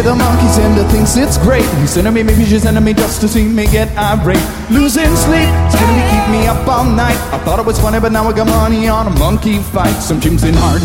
say the monkey's into thinks it's great. He's sending me, maybe she's sending me just to see me get irate. Losing sleep, it's gonna be keep me up all night. I thought it was funny, but now I got money on a monkey fight. Some chimps in hard